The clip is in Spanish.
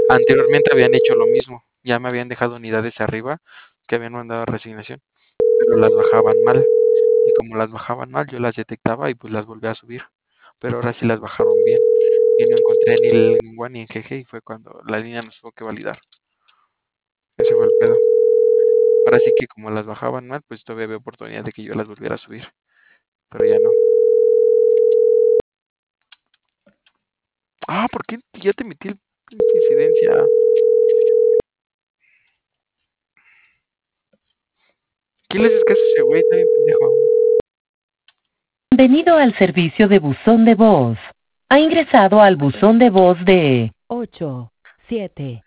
Anteriormente habían hecho lo mismo, ya me habían dejado unidades arriba que habían mandado a resignación, pero las bajaban mal. Y como las bajaban mal, yo las detectaba y pues las volví a subir. Pero ahora sí las bajaron bien. Y no encontré ni el lengua ni en GG y fue cuando la línea nos tuvo que validar. Ese fue el pedo. Ahora sí que como las bajaban mal, pues todavía había oportunidad de que yo las volviera a subir. Pero ya no. Ah, ¿por qué ya te metí el pinche incidencia? ¿Qué le haces caso a ese güey? Está bien pendejo. Bienvenido al servicio de buzón de voz. Ha ingresado al buzón de voz de 8, 7,